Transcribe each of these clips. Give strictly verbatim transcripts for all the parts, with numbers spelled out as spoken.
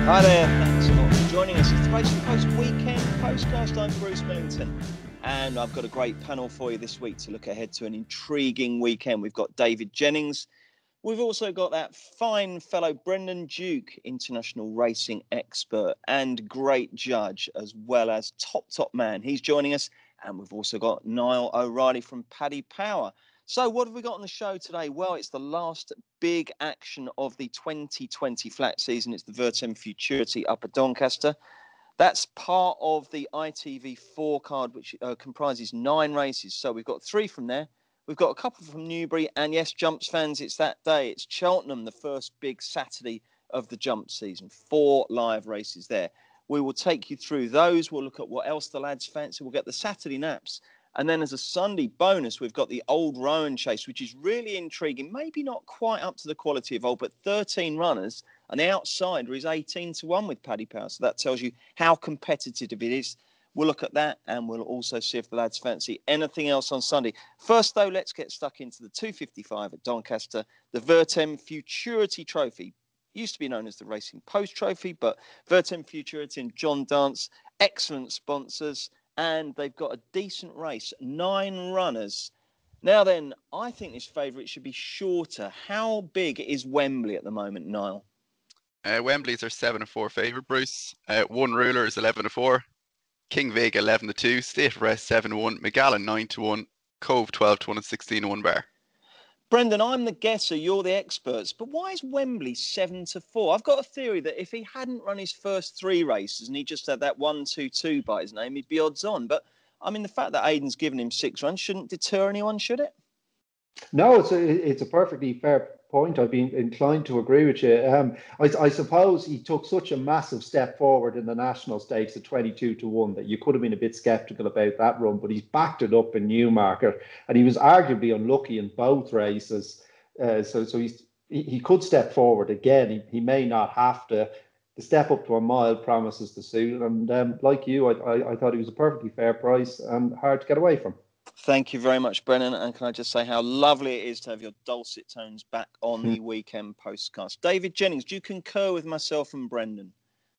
Hi there, thanks a lot for joining us. It's the Racing Post Weekend Postcast. I'm Bruce Millington, and I've got a great panel for you this week to look ahead to an intriguing weekend. We've got David Jennings. We've also got that fine fellow Brendan Duke, international racing expert and great judge, as well as top, top man. He's joining us. And we've also got Niall O'Reilly from Paddy Power. So what have we got on the show today? Well, it's the last big action of the twenty twenty flat season. It's the Vertem Futurity up at Doncaster. That's part of the I T V four card, which uh, comprises nine races. So we've got three from there. We've got a couple from Newbury. And yes, Jumps fans, it's that day. It's Cheltenham, the first big Saturday of the Jump season. Four live races there. We will take you through those. We'll look at what else the lads fancy. We'll get the Saturday naps. And then as a Sunday bonus, we've got the Old Rowan Chase, which is really intriguing. Maybe not quite up to the quality of old, but thirteen runners. And the outsider is eighteen to one with Paddy Power. So that tells you how competitive it is. We'll look at that, and we'll also see if the lads fancy anything else on Sunday. First, though, let's get stuck into the two fifty-five at Doncaster, the Vertem Futurity Trophy. Used to be known as the Racing Post Trophy, but Vertem Futurity and John Dance, excellent sponsors, and they've got a decent race, nine runners. Now then, I think this favourite should be shorter. How big is Wembley at the moment, Niall? Uh, Wembley's our seven to four favourite, Bruce. Uh, one ruler is eleven to four. King Vega eleven to two. State of Rest seven to one. McGallen nine to one. Cove twelve to one and sixteen to one bar. Brendan, I'm the guesser, you're the experts, but why is Wembley seven to four? I've got a theory that if he hadn't run his first three races and he just had that one two two by his name, he'd be odds on. But, I mean, the fact that Aidan's given him six runs shouldn't deter anyone, should it? No, it's a, it's a perfectly fair point. I'd be inclined to agree with you. Um, I, I suppose he took such a massive step forward in the national stakes at twenty-two to one that you could have been a bit sceptical about that run, but he's backed it up in Newmarket, and he was arguably unlucky in both races. Uh, so so he's, he, he could step forward again. He, he may not have to. The step up to a mile promises to suit. And um, like you, I, I, I thought he was a perfectly fair price and hard to get away from. Thank you very much, Brennan. And can I just say how lovely it is to have your dulcet tones back on the weekend postcast. David Jennings, do you concur with myself and Brendan?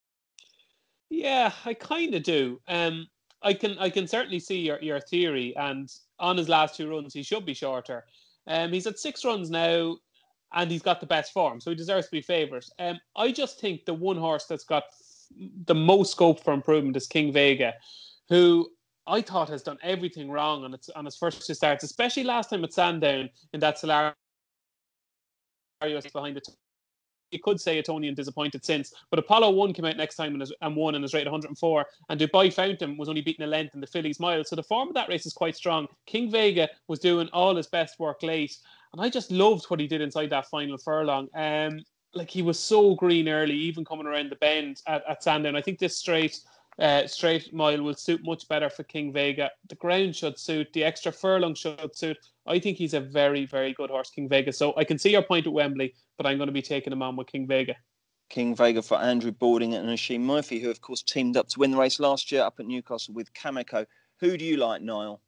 Yeah, I kind of do. Um, I can I can certainly see your, your theory. And on his last two runs, he should be shorter. Um, he's at six runs now, and he's got the best form, so he deserves to be favourite. Um, I just think the one horse that's got the most scope for improvement is King Vega, who I thought has done everything wrong on its on his first two starts, especially last time at Sandown in that Solario behind it. You could say Etonian disappointed since, but Apollo one came out next time and, and won and is rated one hundred four, and Dubai Fountain was only beaten a length in the Fillies Mile, so the form of that race is quite strong. King Vega was doing all his best work late, and I just loved what he did inside that final furlong. Um, like he was so green early, even coming around the bend at, at Sandown. I think this straight Uh, straight mile will suit much better for King Vega. The ground should suit. The extra furlong should suit. I think he's a very, very good horse, King Vega. So I can see your point at Wembley, but I'm going to be taking him on with King Vega. King Vega for Andrew Balding and Oisin Murphy, who, of course, teamed up to win the race last year up at Newcastle with Cameco. Who do you like, Niall?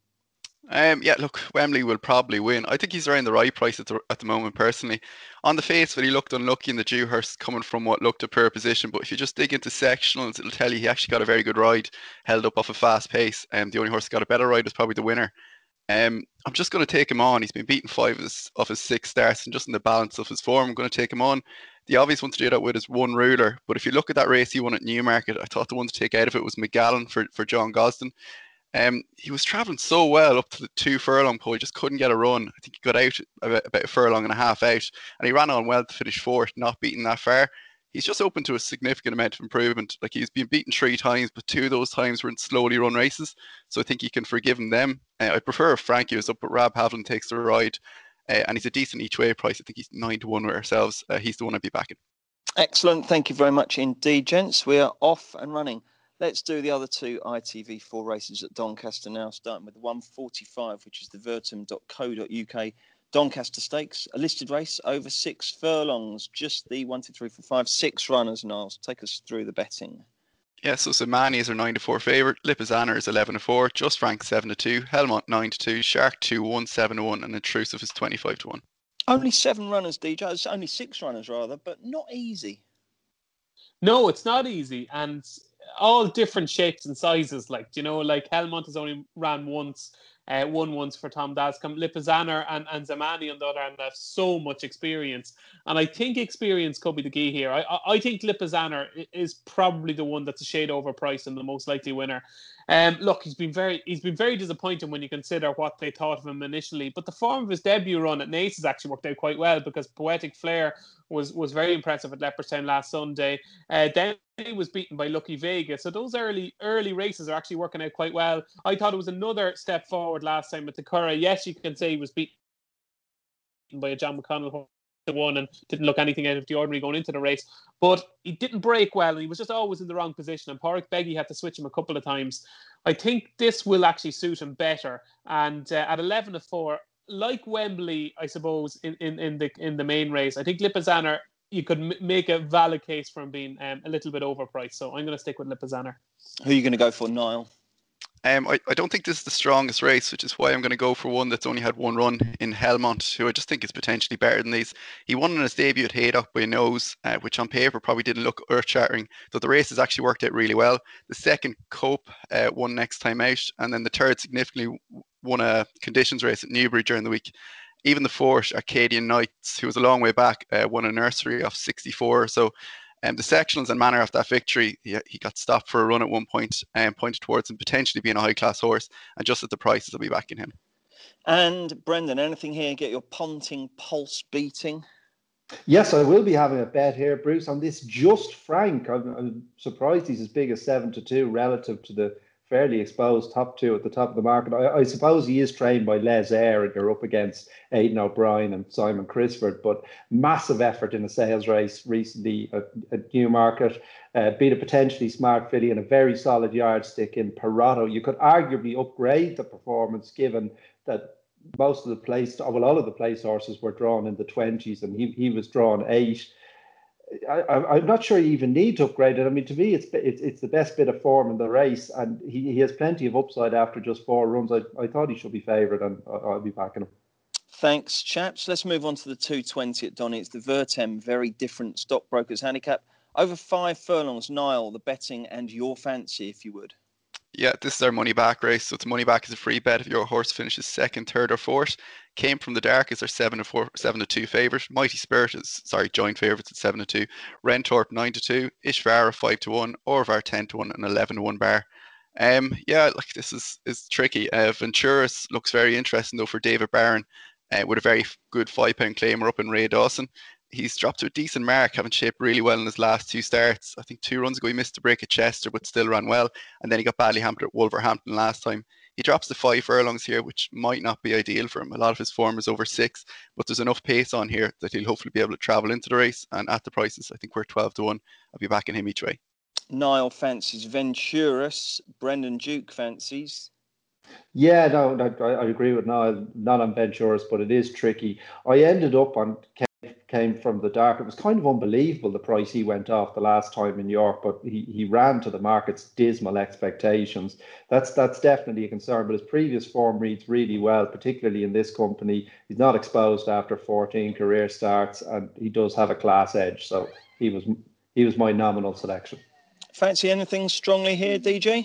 Um, yeah, look, Wembley will probably win. I think he's around the right price at the, at the moment, personally. On the face of it, he looked unlucky in the Dewhurst coming from what looked a poor position. But if you just dig into sectionals, it'll tell you he actually got a very good ride, held up off a fast pace. And um, the only horse that got a better ride was probably the winner. Um, I'm just going to take him on. He's been beaten five of his, of his six starts, and just in the balance of his form, I'm going to take him on. The obvious one to do that with is One Ruler. But if you look at that race he won at Newmarket, I thought the one to take out of it was McGallen for, for John Gosden. Um, he was travelling so well up to the two furlong pole, he just couldn't get a run. I think he got out about, about a furlong and a half out, and he ran on well to finish fourth, not beaten that far. He's just open to a significant amount of improvement. Like, he's been beaten three times, but two of those times were in slowly run races, so I think you can forgive him them. Uh, I prefer if Frankie was up, but Rab Havlin takes the ride, uh, and he's a decent each way price. I think he's nine to one with ourselves. Uh, he's the one I'd be backing. Excellent. Thank you very much indeed, gents. We are off and running. Let's do the other two I T V four races at Doncaster now, starting with the one forty-five, which is the vertem dot co dot U K Doncaster Stakes, a listed race over six furlongs, just the one, two, three, four, five, six runners. Niles, take us through the betting. Yeah, so Samani is our nine to four favourite, Lipizzaner is eleven to four, Just Frank seven to two, Helmont nine to two, Shark two one, seven to one, and Intrusive is twenty-five to one. Only seven runners, D J. It's only six runners, rather, but not easy. No, it's not easy, and all different shapes and sizes. Like, you know, like Helmont has only ran once, uh, won once for Tom Dascombe. Lipizzaner and, and Zamani on the other hand have so much experience, and I think experience could be the key here. I I, I think Lipizzaner is probably the one that's a shade overpriced and the most likely winner. Um, look, he's been very he's been very disappointing when you consider what they thought of him initially. But the form of his debut run at Naas has actually worked out quite well, because Poetic Flare was was very impressive at Leopardstown last Sunday. Uh, then he was beaten by Lucky Vega. So those early early races are actually working out quite well. I thought it was another step forward last time at the Curragh. Yes, you can say he was beaten by a John McConnell to one and didn't look anything out of the ordinary going into the race, but he didn't break well and he was just always in the wrong position, and Pádraic Beggy had to switch him a couple of times. I think this will actually suit him better, and uh, at eleven to four, like Wembley, I suppose, in, in, in the in the main race, I think Lipizzaner, you could m- make a valid case for him being um, a little bit overpriced, so I'm going to stick with Lipizzaner. Who are you going to go for, Niall? Um, I, I don't think this is the strongest race, which is why I'm going to go for one that's only had one run in Helmont, who I just think is potentially better than these. He won in his debut at Haydock by a nose, uh, which on paper probably didn't look earth-shattering, though the race has actually worked out really well. The second, Cope, uh, won next time out, and then the third significantly won a conditions race at Newbury during the week. Even the fourth, Arcadian Knights, who was a long way back, uh, won a nursery off sixty-four. So Um, the sectionals and manner of that victory, he, he got stopped for a run at one point and pointed towards him potentially being a high-class horse, and just at the prices, I'll be backing him. And Brendan, anything here? Get your Ponting pulse beating? Yes, I will be having a bet here, Bruce, on this Just Frank. I'm, I'm surprised he's as big as seven to two relative to the fairly exposed top two at the top of the market. I, I suppose he is trained by Les Eyre, and you're up against Aidan O'Brien and Simon Crisford, but massive effort in a sales race recently at, at Newmarket. Uh, beat a potentially smart filly and a very solid yardstick in Perotto. You could arguably upgrade the performance given that most of the place, well, all of the place horses were drawn in the twenties, and he, he was drawn eight. I, I'm not sure you even need to upgrade it. I mean, to me, it's it's, it's the best bit of form in the race, and he, he has plenty of upside after just four runs. I, I thought he should be favoured, and I'll be backing him. Thanks, chaps. Let's move on to the two twenty at Donny. It's the Vertem, very different stockbrokers handicap. Over five furlongs, Niall, the betting and your fancy, if you would. Yeah, this is our money back race. So it's money back as a free bet if your horse finishes second, third, or fourth. Came from the Dark is our seven to four, seven to two favourite. Mighty Spirit is sorry, joint favourites at seven to two. Rentorp nine to two. Ishvara five to one. Orvar ten to one, and eleven to one bar. Um, yeah, like this is is tricky. Uh, Venturis looks very interesting though for David Barron, uh, with a very good five pound claimer up in Ray Dawson. He's dropped to a decent mark, having shaped really well in his last two starts. I think two runs ago he missed a break at Chester, but still ran well. And then he got badly hampered at Wolverhampton last time. He drops to five furlongs here, which might not be ideal for him. A lot of his form is over six, but there's enough pace on here that he'll hopefully be able to travel into the race. And at the prices, I think we're twelve to one. I'll be backing him each way. Niall fancies Venturis. Brendan Duke fancies. Yeah, no, no I, I agree with Niall. Not on Venturis, but it is tricky. I ended up on came from the Dark. It was kind of unbelievable the price he went off the last time in York, but he, he ran to the market's dismal expectations. That's that's definitely a concern, but his previous form reads really well, particularly in this company. He's not exposed after fourteen career starts, and he does have a class edge, so he was he was my nominal selection. Fancy anything strongly here, D J?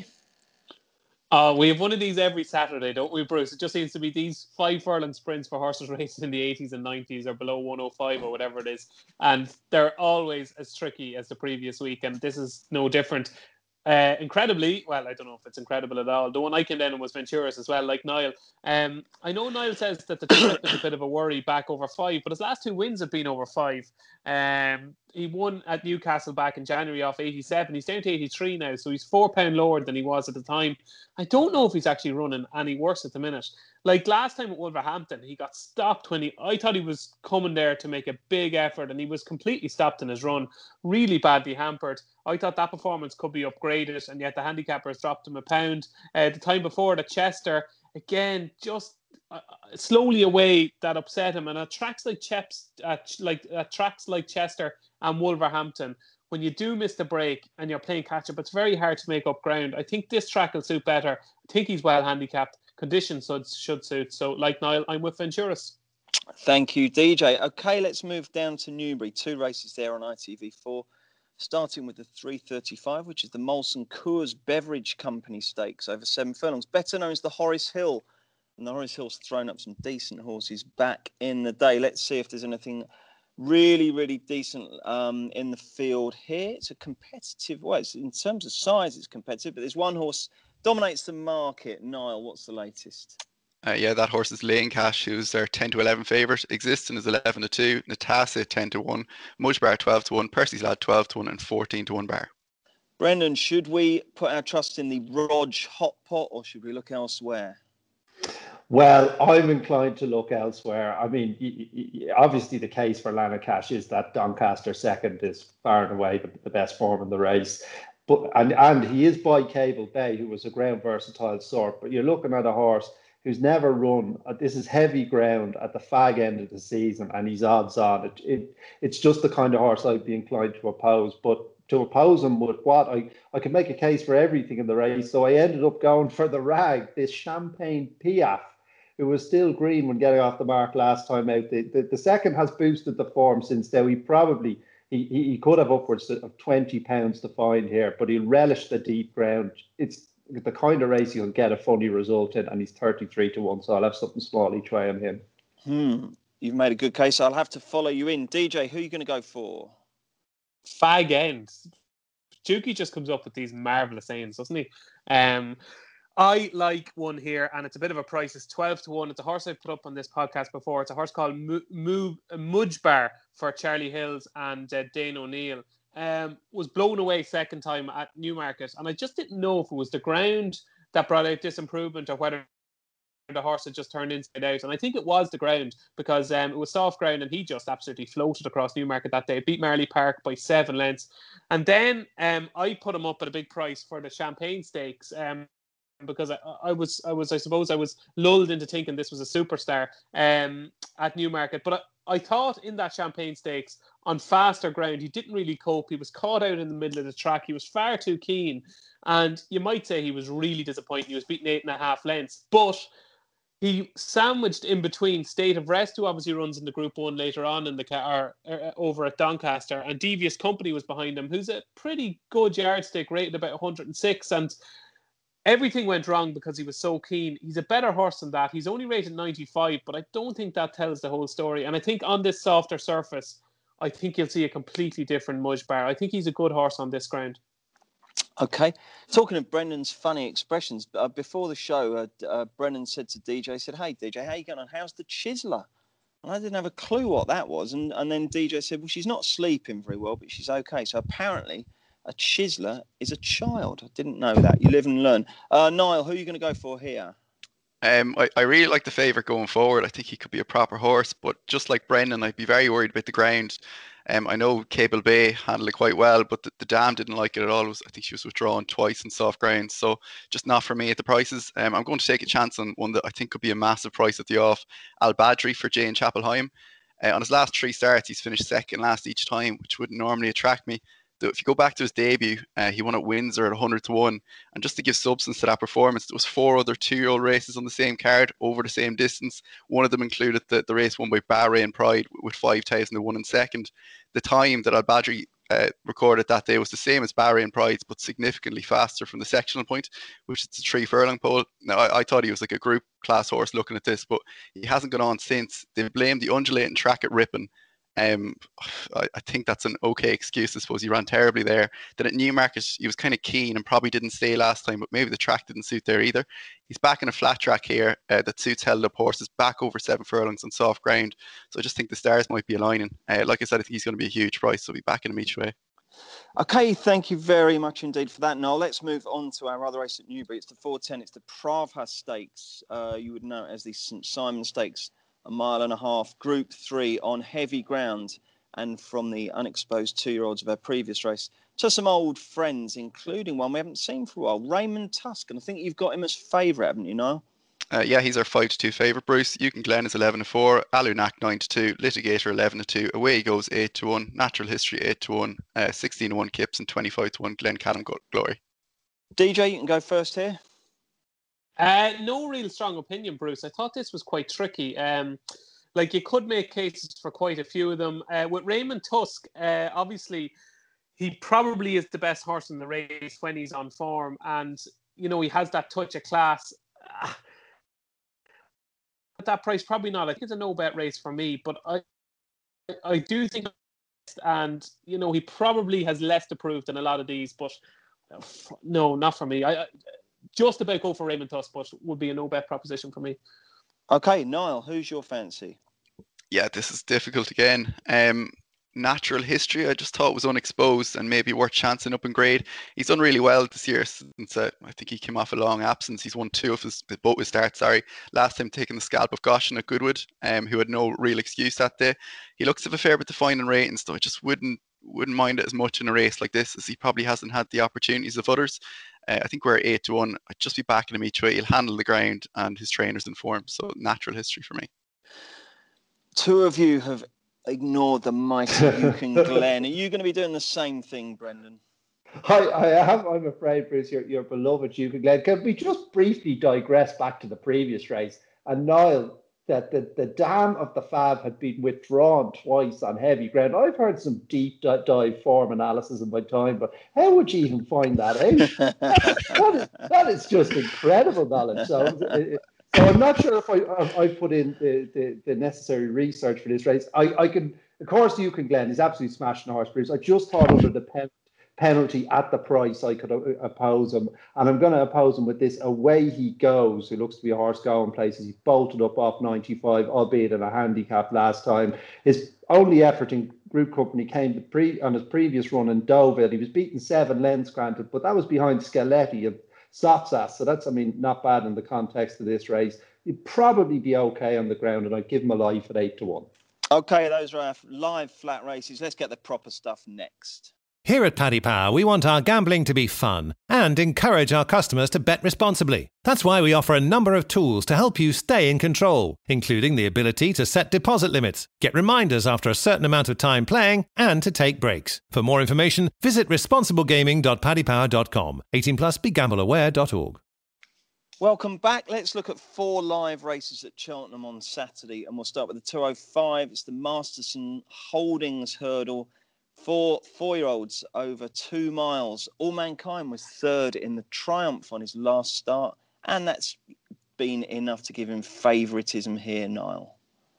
Uh, we have one of these every Saturday, don't we, Bruce? It just seems to be these five furlong sprints for horses raced in the eighties and nineties or below one oh five or whatever it is. And they're always as tricky as the previous week. And this is no different. Uh, incredibly, well, I don't know if it's incredible at all. The one I came down on was Venturis as well, like Niall. Um, I know Niall says that the trip is a bit of a worry back over five, but his last two wins have been over five. Um, he won at Newcastle back in January off eighty-seven. He's down to eighty-three now, so he's four pound lower than he was at the time. I don't know if he's actually running any worse at the minute. Like last time at Wolverhampton, he got stopped when he, I thought he was coming there to make a big effort, and he was completely stopped in his run, really badly hampered. I thought that performance could be upgraded, and yet the handicappers dropped him a pound. Uh, the time before at Chester, again, just uh, slowly away, that upset him. And at tracks like Cheps, uh, like at tracks like Chester and Wolverhampton, when you do miss the break and you're playing catch up, it's very hard to make up ground. I think this track will suit better. I think he's well handicapped. Conditions should, should suit. So, like Niall, I'm with Venturis. Thank you, D J. Okay, let's move down to Newbury. Two races there on I T V four. starting with the three thirty-five, which is the Molson Coors Beverage Company Stakes over seven furlongs, better known as the Horace Hill. And the Horace Hill's thrown up some decent horses back in the day. Let's see if there's anything really, really decent um, in the field here. It's a competitive, well, it's, in terms of size, it's competitive, but there's one horse dominates the market. Niall, what's the latest? Uh, yeah, that horse is Lane Cash, who's their ten to eleven favourite. Existence is eleven to two. Natasa ten to one. Mudge Bar twelve to one. Percy's Lad twelve to one and fourteen to one bar. Brendan, should we put our trust in the Rog Hot Pot or should we look elsewhere? Well, I'm inclined to look elsewhere. I mean, y- y- obviously the case for Lana Cash is that Doncaster second is far and away the, the best form in the race. But and, and he is by Cable Bay, who was a ground versatile sort. But you're looking at a horse who's never run. Uh, this is heavy ground at the fag end of the season, and he's odds on. It, it, it's just the kind of horse I'd be inclined to oppose. But to oppose him with what? I, I can make a case for everything in the race. So I ended up going for the rag, this Champagne Piaf, who was still green when getting off the mark last time out. The, the, the second has boosted the form since then. He probably, he, he could have upwards of twenty pounds to find here, but he'll relish the deep ground. It's the kind of race you'll get a funny result in, and he's thirty-three to one, so I'll have something small each way on him. Hmm, you've made a good case. I'll have to follow you in. D J, who are you going to go for? Fag end. Juki just comes up with these marvellous names, doesn't he? Um, I like one here, and it's a bit of a price. It's twelve to one. It's a horse I've put up on this podcast before. It's a horse called Mudge Bar for Charlie Hills and uh, Dane O'Neill. Um, was blown away second time at Newmarket, and I just didn't know if it was the ground that brought out this improvement or whether the horse had just turned inside out. And I think it was the ground because um, it was soft ground, and he just absolutely floated across Newmarket that day. Beat Marley Park by seven lengths. And then um, I put him up at a big price for the Champagne Stakes. Um, because I, I was, I was, I suppose I was lulled into thinking this was a superstar um, at Newmarket. But I, I thought in that Champagne Stakes on faster ground, he didn't really cope. He was caught out in the middle of the track. He was far too keen. And you might say he was really disappointing. He was beaten eight and a half lengths. But he sandwiched in between State of Rest, who obviously runs in the Group One later on in the car uh, over at Doncaster, and Devious Company was behind him, who's a pretty good yardstick, rated about one hundred six. And everything went wrong because he was so keen. He's a better horse than that. He's only rated ninety-five, but I don't think that tells the whole story. And I think on this softer surface, I think you'll see a completely different Mudge Bar. I think he's a good horse on this ground. Okay. Talking of Brendan's funny expressions, uh, before the show, uh, uh, Brendan said to D J, he said, "Hey, D J, how you going on? How's the Chiseler?" And I didn't have a clue what that was. And, and then D J said, well, she's not sleeping very well, but she's okay. So apparently a Chiseler is a child. I didn't know that. You live and learn. Uh, Niall, who are you going to go for here? Um, I, I really like the favourite going forward. I think he could be a proper horse, but just like Brendan, I'd be very worried about the ground. Um, I know Cable Bay handled it quite well, but the, the dam didn't like it at all. It was, I think she was withdrawn twice in soft ground, so just not for me at the prices. Um, I'm going to take a chance on one that I think could be a massive price at the off, Al Badri for Jane Chapelheim. Uh, on his last three starts, he's finished second last each time, which wouldn't normally attract me. Though if you go back to his debut, uh, he won at Windsor at one hundred to one. And just to give substance to that performance, there was four other two-year-old races on the same card over the same distance. One of them included the, the race won by Bahrain Pride with five thousand to one in second. The time that Al Badri uh, recorded that day was the same as Bahrain Pride's, but significantly faster from the sectional point, which is the three furlong pole. Now, I, I thought he was like a group class horse looking at this, but he hasn't gone on since. They blamed the undulating track at Ripon. Um, I, I think that's an okay excuse. I suppose he ran terribly there. Then at Newmarket, he was kind of keen and probably didn't stay last time, but maybe the track didn't suit there either. He's back in a flat track here uh, that suits held up horses, back over seven furlongs on soft ground. So I just think the stars might be aligning. Uh, like I said, I think he's going to be a huge price, so we'll be backing him each way. Okay, thank you very much indeed for that. Now let's move on to our other race at Newbury. It's the four ten. It's the Pravha Stakes. Uh, you would know it as the Saint Simon Stakes. A mile and a half, Group Three on heavy ground, and from the unexposed two-year-olds of our previous race to some old friends, including one we haven't seen for a while, Raymond Tusk. And I think you've got him as favourite, haven't you, Niall? Uh, yeah, he's our five to two favourite, Bruce. Eucan Glen is eleven to four, Alunak nine to two, Litigator eleven to two, Away He Goes eight to one, Natural History eight to one, uh, sixteen to one Kips, and twenty-five to one Glen Cadam Glory. D J, you can go first here. Uh, no real strong opinion, Bruce. I thought this was quite tricky. Um, like you could make cases for quite a few of them. Uh, with Raymond Tusk, uh, obviously he probably is the best horse in the race when he's on form, and you know he has that touch of class. At that price, probably not. I think it's a no bet race for me, but I I do think, and you know he probably has less to prove than a lot of these, but no, not for me. I, I just about go for Raymond Tusk, but would be a no bet proposition for me. Okay, Niall, who's your fancy? Yeah, this is difficult again. Um, Natural History, I just thought was unexposed and maybe worth chancing up in grade. He's done really well this year since uh, I think he came off a long absence. He's won two of his both his starts. Sorry, last time taking the scalp of Goshen at Goodwood, um, who had no real excuse that day. He looks to have a fair bit to find in ratings, though I just wouldn't wouldn't mind it as much in a race like this, as he probably hasn't had the opportunities of others. Uh, I think we're eight to one. I'd just be backing him each way. He'll handle the ground, and his trainer's in form. So Natural History for me. Two of you have ignored the mighty Yukon Glen. Are you going to be doing the same thing, Brendan? I, I am, I'm afraid, Bruce, your, your beloved Yukon Glen. Can we just briefly digress back to the previous race? And Niall, that the, the dam of the Fab had been withdrawn twice on heavy ground. I've heard some deep dive form analysis in my time, but how would you even find that out? that, is, that is just incredible knowledge. So, it, so I'm not sure if I I put in the, the, the necessary research for this race. I, I can, of course, Yukon Glen is absolutely smashing the horse, Bruce. I just thought under the pen. penalty at the price I could oppose him, and I'm going to oppose him with this Away He Goes, who looks to be a horse going places. He bolted up off ninety-five, albeit in a handicap last time. His only effort in group company came to pre- on his previous run in Deauville. He was beaten seven lengths, granted, but that was behind Scaletti and Sotsas, so that's, I mean, not bad in the context of this race. He'd probably be okay on the ground, and I'd give him a life at eight to one. Okay, those are our live flat races. Let's get the proper stuff next. Here at Paddy Power, we want our gambling to be fun and encourage our customers to bet responsibly. That's why we offer a number of tools to help you stay in control, including the ability to set deposit limits, get reminders after a certain amount of time playing, and to take breaks. For more information, visit responsible gaming dot paddy power dot com. eighteen plus, be gamble aware dot org. Welcome back. Let's look at four live races at Cheltenham on Saturday, and we'll start with the two oh five. It's the Masterson Holdings Hurdle. For four-year-olds over two miles. All Mankind was third in the Triumph on his last start, and that's been enough to give him favouritism here, Niall.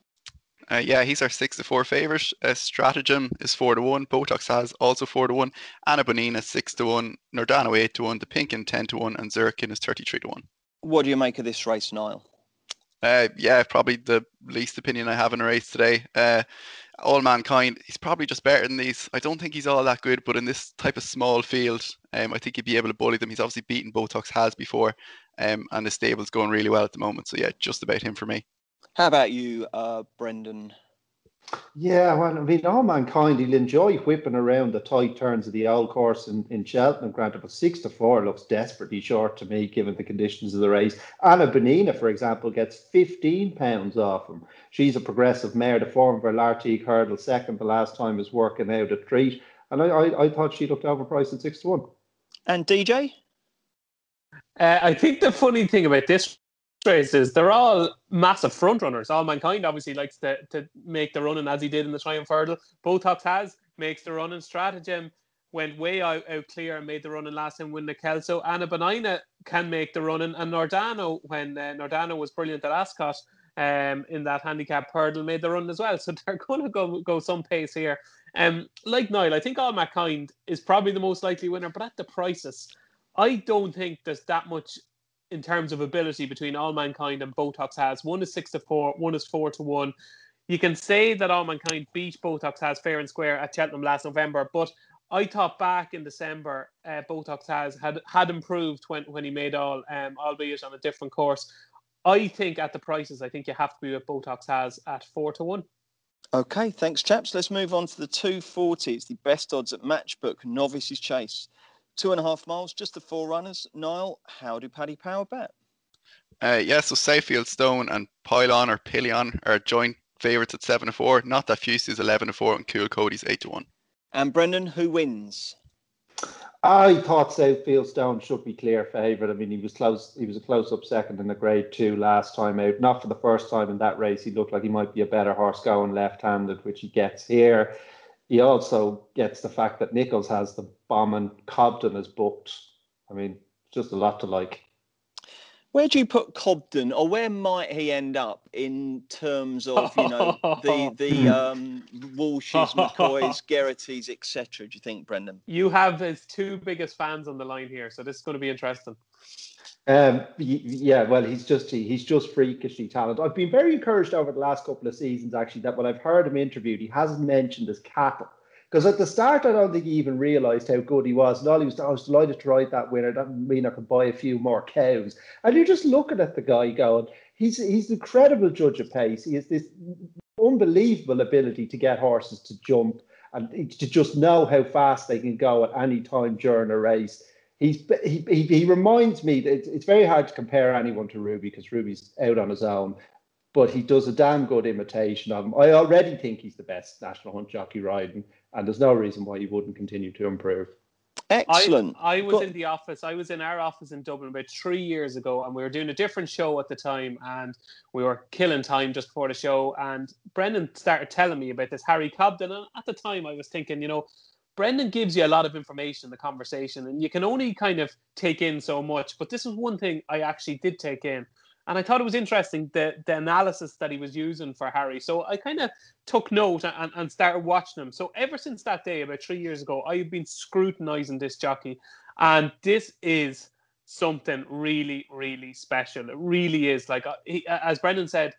Uh, yeah, he's our six to four favourite. Uh, Stratagem is four to one. Botox has also four to one. Anna Bonina six to one. Nordano eight to one. The Pinkin ten to one, and Zirkin is thirty three to one. What do you make of this race, Niall? Uh, yeah, probably the least opinion I have in a race today. Uh, All Mankind, he's probably just better than these. I don't think he's all that good, but in this type of small field, um, I think he'd be able to bully them. He's obviously beaten Botox has before, um, and the stable's going really well at the moment. So yeah, just about him for me. How about you, uh, Brendan? Yeah, well, I mean, All Mankind, he'll enjoy whipping around the tight turns of the old course in, in Cheltenham, granted, but six to four looks desperately short to me, given the conditions of the race. Anna Bonina, for example, gets fifteen pounds off him. She's a progressive mare. The form of her Lartigue Hurdle second the last time is working out a treat. And I, I, I thought she looked overpriced at six to one. And D J? Uh, I think the funny thing about this races, they're all massive front runners. All Mankind obviously likes to, to make the running as he did in the Triumph Hurdle. Botox has makes the running. Stratagem went way out, out clear and made the running last time win the Kelso. Anna Bonina can make the running, and Nordano, when uh, Nordano was brilliant at Ascot um, in that handicap hurdle, made the run as well. So they're going to go go some pace here. Um, like Niall, I think All Mankind is probably the most likely winner, but at the prices, I don't think there's that much in terms of ability between All Mankind and Botox has. One is six to four, one is four to one. You can say that All Mankind beat Botox has fair and square at Cheltenham last November, but I thought back in December, uh, Botox has had, had improved when, when he made all, um, albeit on a different course. I think at the prices, I think you have to be with Botox has at four to one. Okay, thanks, chaps. Let's move on to the two forty. It's the best odds at Matchbook, Novice's Chase. Two and a half miles, just the four runners. Niall, how do Paddy Power bet? Uh, yeah, so Safefield Stone and Pylon or Pillion are joint favourites at seven to four. Not That Fuse is eleven to four, and Cool Cody's eight to one. And Brendan, who wins? I thought Southfield Stone should be clear favourite. I mean, he was close. He was a close-up second in the Grade Two last time out. Not for the first time in that race. He looked like he might be a better horse going left-handed, which he gets here. he also gets the fact that Nichols has the bomb and Cobden is booked. I mean, just a lot to like. Where do you put Cobden, or where might he end up in terms of, you know, the the um, Walshes, McCoys, Geraghties, et cetera? Do you think, Brendan? You have his two biggest fans on the line here, so this is going to be interesting. Um, yeah, well, he's just he's just freakishly talented. I've been very encouraged over the last couple of seasons, actually, that when I've heard him interviewed, he hasn't mentioned his cattle. Because at the start, I don't think he even realised how good he was. And all he was, I was delighted to ride that winner. That mean I could buy a few more cows. And you're just looking at the guy going, he's he's an incredible judge of pace. He has this unbelievable ability to get horses to jump and to just know how fast they can go at any time during a race. He's he he, he reminds me that it's, it's very hard to compare anyone to Ruby because Ruby's out on his own. But he does a damn good imitation of him. I already think he's the best national hunt jockey riding, and there's no reason why he wouldn't continue to improve. Excellent. I, I was in the office. I was in our office in Dublin about three years ago, and we were doing a different show at the time, and we were killing time just before the show. And Brendan started telling me about this Harry Cobden, and at the time I was thinking, you know, Brendan gives you a lot of information in the conversation, and you can only kind of take in so much. But this was one thing I actually did take in. And I thought it was interesting, the, the analysis that he was using for Harry. So I kind of took note and, and started watching him. So ever since that day, about three years ago, I've been scrutinising this jockey. And this is something really, really special. It really is. Like he, as Brendan said,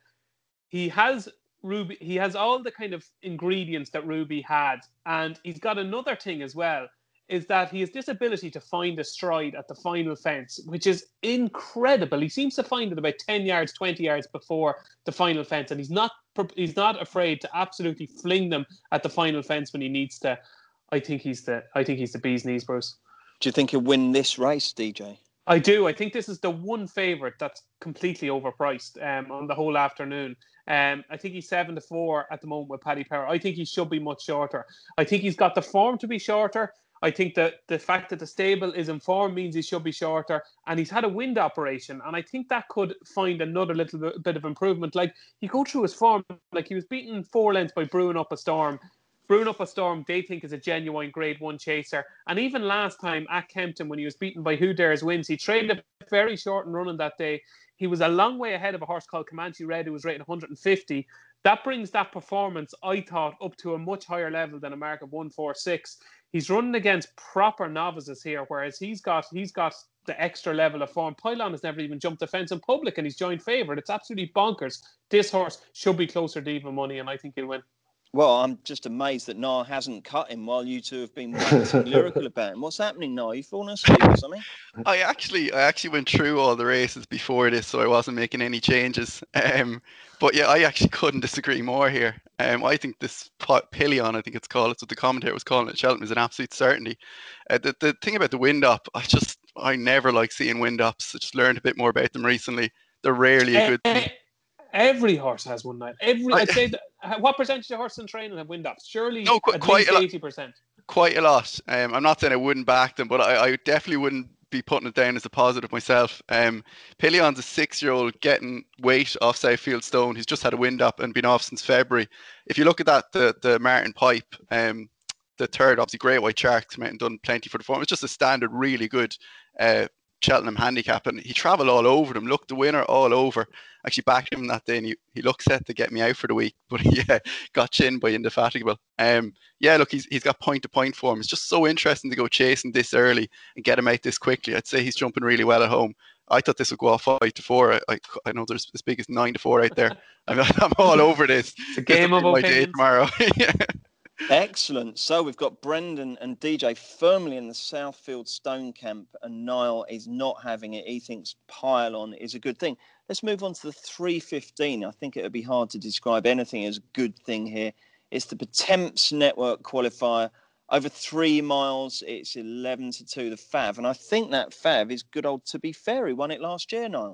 he has Ruby. He has all the kind of ingredients that Ruby had. And he's got another thing as well, is that he has this ability to find a stride at the final fence, which is incredible. He seems to find it about ten yards, twenty yards before the final fence, and he's not he's not afraid to absolutely fling them at the final fence when he needs to. I think he's the I think he's the bee's knees, Bruce. Do you think he'll win this race, D J? I do. I think this is the one favourite that's completely overpriced um, on the whole afternoon. Um, I think he's seven to four at the moment with Paddy Power. I think he should be much shorter. I think he's got the form to be shorter. I think that the fact that the stable is informed means he should be shorter, and he's had a wind operation, and I think that could find another little bit of improvement. Like, you go through his form, like he was beaten four lengths by Brewing Up a Storm. Brewing Up a Storm, they think is a genuine grade one chaser. And even last time at Kempton, when he was beaten by Who Dares Wins, he traded very short and running that day. He was a long way ahead of a horse called Comanche Red, who was rated one hundred fifty. That brings that performance, I thought, up to a much higher level than a mark of one forty-six. He's running against proper novices here, whereas he's got he's got the extra level of form. Pylon has never even jumped the fence in public, and he's joined favourite. It's absolutely bonkers. This horse should be closer to even money, and I think he'll win. Well, I'm just amazed that Niall hasn't cut him while you two have been waxing lyrical about him. What's happening, Niall? You fallen asleep or something? I actually, I actually went through all the races before this, so I wasn't making any changes. Um, but yeah, I actually couldn't disagree more here. Um, I think this Pillion, I think it's called, it's what the commentator was calling it, Cheltenham, is an absolute certainty. Uh, the the thing about the wind up, I just, I never like seeing wind ups. I just learned a bit more about them recently. They're rarely a good thing. Every horse has one night. Every, I, I'd say, that, what percentage of horses in training have wind ups? Surely no, qu- at quite least eighty percent. Quite a lot. Um, I'm not saying I wouldn't back them, but I, I definitely wouldn't be putting it down as a positive myself. Um, Pillion's a six-year-old getting weight off Southfield Stone. He's just had a wind up and been off since February. If you look at that, the the Martin Pipe, um, the third, obviously Great White Shark, came out and done plenty for the form. It's just a standard, really good uh, Cheltenham handicap, and he travelled all over them. Looked the winner all over. Actually backed him that day, and he, he looked set to get me out for the week, but he uh, got chinned by Indefatigable. Um, yeah, look, he's he's got point to point form. It's just so interesting to go chasing this early and get him out this quickly. I'd say he's jumping really well at home. I thought this would go off five to four. I, I, I know there's as big as nine to four out there. I'm, I'm all over this. It's a game of my opinions. Day tomorrow. Yeah. Excellent. So we've got Brendan and D J firmly in the Southfield Stone camp, and Niall is not having it. He thinks Pylon is a good thing. Let's move on to the three fifteen. I think it would be hard to describe anything as a good thing here. It's the Potemps Network qualifier. Over three miles, it's eleven to two, the Fav. And I think that Fav is good old To Be Fair. He won it last year, Niall.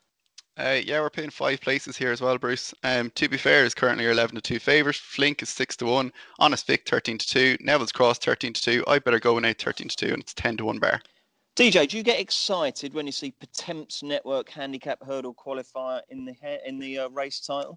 Uh, yeah, we're paying five places here as well, Bruce. Um, To Be Fair is currently our eleven to two favourite. Flink is six to one. Honest Vic thirteen to two. Neville's Cross thirteen to two. I better go now thirteen to two, and it's ten to one bar. D J, do you get excited when you see Potemps Network Handicap Hurdle qualifier in the in the uh, race title?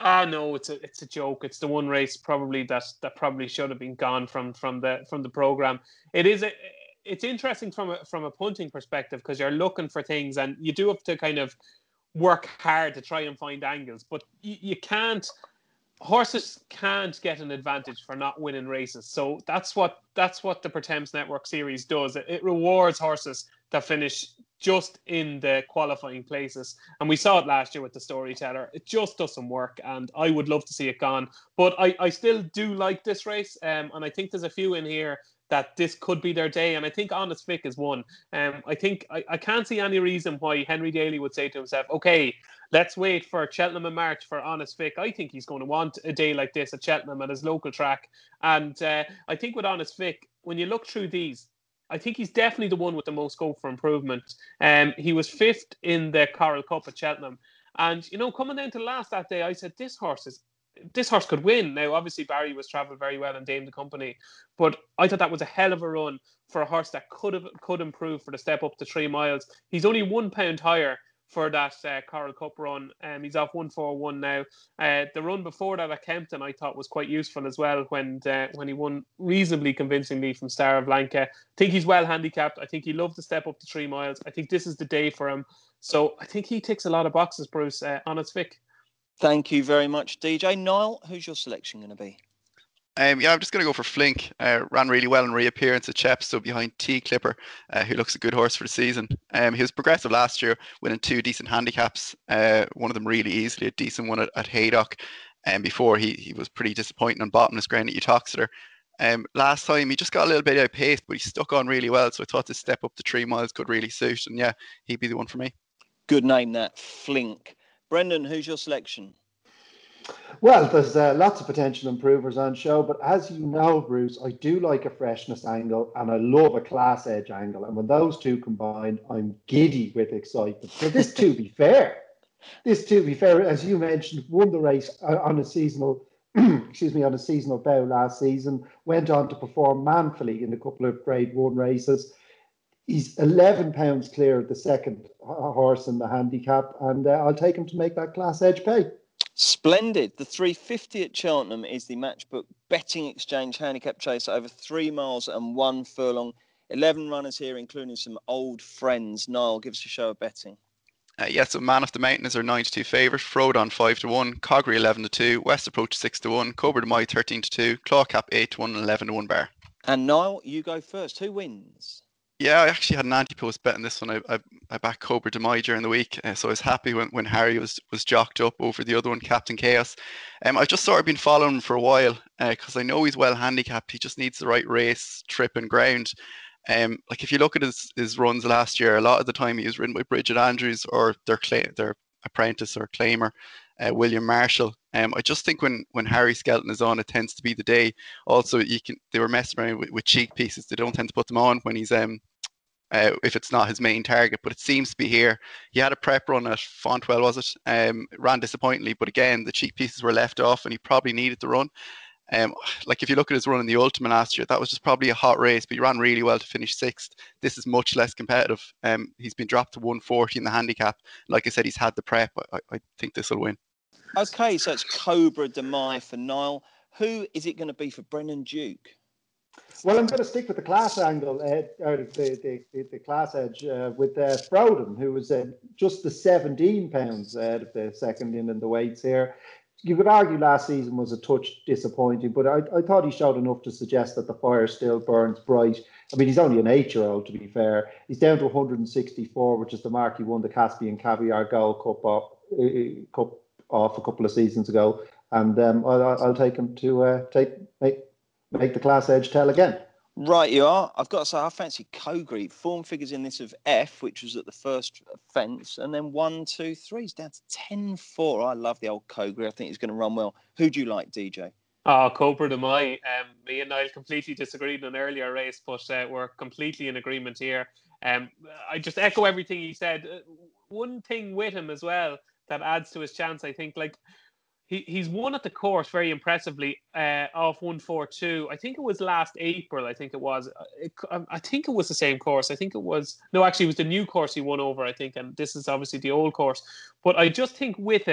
Ah, no, it's a it's a joke. It's the one race probably that that probably should have been gone from from the from the program. It is a, it's interesting from a from a punting perspective because you're looking for things and you do have to kind of work hard to try and find angles, but you, you can't. Horses can't get an advantage for not winning races. So that's what that's what the Pertemps Network Series does. It, it rewards horses that finish just in the qualifying places. And we saw it last year with the Storyteller. It just doesn't work. And I would love to see it gone. But I, I still do like this race. Um, and I think there's a few in here that this could be their day. And I think Honest Vic is one. Um, I think I, I can't see any reason why Henry Daly would say to himself, okay, let's wait for Cheltenham and March for Honest Vic. I think he's going to want a day like this at Cheltenham at his local track. And uh, I think with Honest Vic, when you look through these, I think he's definitely the one with the most scope for improvement. Um, he was fifth in the Coral Cup at Cheltenham. And, you know, coming down to the last that day, I said, this horse is this horse could win. Now, obviously, Barry was travelled very well and Dame the Company, but I thought that was a hell of a run for a horse that could have could improve for the step up to three miles. He's only one pound higher for that uh, Coral Cup run. Um, he's off one forty-one now. Uh, the run before that at Kempton, I thought was quite useful as well when uh, when he won reasonably convincingly from Star of Lanka. I think he's well handicapped. I think he loved to step up to three miles. I think this is the day for him. So I think he ticks a lot of boxes, Bruce, uh, Honest Vic. Thank you very much, D J. Niall, who's your selection going to be? Um, yeah, I'm just going to go for Flink. Uh, ran really well in reappearance at Chepstow behind T Clipper, uh, who looks a good horse for the season. Um, he was progressive last year, winning two decent handicaps. Uh, one of them really easily, a decent one at, at Haydock. And um, before he he was pretty disappointing on bottomless ground at Uttoxeter. Um, last time he just got a little bit outpaced, but he stuck on really well. So I thought this step up to three miles could really suit. And yeah, he'd be the one for me. Good name, that Flink. Brendan, who's your selection? Well, there's uh, lots of potential improvers on show, but as you know, Bruce, I do like a freshness angle and I love a class edge angle. And when those two combine, I'm giddy with excitement. So this, to be fair, this, to be fair, as you mentioned, won the race on a seasonal, excuse me, on a seasonal bow last season, went on to perform manfully in a couple of grade one races. He's eleven pounds clear of the second horse in the handicap, and uh, I'll take him to make that class edge pay. Splendid. The three fifty at Cheltenham is the Matchbook Betting Exchange handicap chase over three miles and one furlong. eleven runners here, including some old friends. Niall, give us a show of betting. Uh, yes, yeah, so Man of the Mountain is our nine to two favourite, Frodon five to one, Coggery eleven to two, West Approach six to one, Cobra de Mai thirteen to two, Clawcap eight to one, and eleven to one bar. And Niall, you go first. Who wins? Yeah, I actually had an anti-post bet in this one. I, I, I backed Cobra de Mai during the week, uh, so I was happy when, when Harry was was jocked up over the other one, Captain Chaos. Um, I've just sort of been following him for a while because uh, I know he's well handicapped. He just needs the right race, trip and ground. Um, like if you look at his, his runs last year, a lot of the time he was ridden by Bridget Andrews or their cla- their apprentice or claimer, uh, William Marshall. Um, I just think when, when Harry Skelton is on, it tends to be the day. Also, you can they were messing around with, with cheek pieces. They don't tend to put them on when he's um uh, if it's not his main target, but it seems to be here. He had a prep run at Fontwell, was it? Um, ran disappointingly, but again, the cheek pieces were left off, and he probably needed the run. Um, like if you look at his run in the Ultima last year, that was just probably a hot race, but he ran really well to finish sixth. This is much less competitive. Um, he's been dropped to one forty in the handicap. Like I said, he's had the prep. I, I think this will win. Okay, so it's Cobra de Mai for Niall. Who is it going to be for Brennan Duke? Well, I'm going to stick with the class angle, uh, out of the, the, the class edge uh, with uh, Frodon, who was uh, just the seventeen pounds out of the second in in the weights here. You could argue last season was a touch disappointing, but I, I thought he showed enough to suggest that the fire still burns bright. I mean, he's only an eight-year-old, to be fair. He's down to one hundred sixty-four, which is the mark he won the Caspian Caviar Gold Cup off, uh, Cup off a couple of seasons ago. And um, I'll, I'll take him to uh, take make, make the class edge tell again. Right, you are. I've got to say, I fancy Cogri. Form figures in this of F, which was at the first fence, and then one, two, three. He's down to ten four. I love the old Cogri. I think he's going to run well. Who do you like, D J? Oh, Cobra de Mai. Um, me and Niall completely disagreed in an earlier race, but uh, we're completely in agreement here. Um, I just echo everything he said. Uh, one thing with him as well that adds to his chance, I think, like, He he's won at the course very impressively uh, off one forty-two. I think it was last April. I think it was. It, I think it was the same course. I think it was. No, actually, it was the new course he won over, I think. And this is obviously the old course. But I just think with him,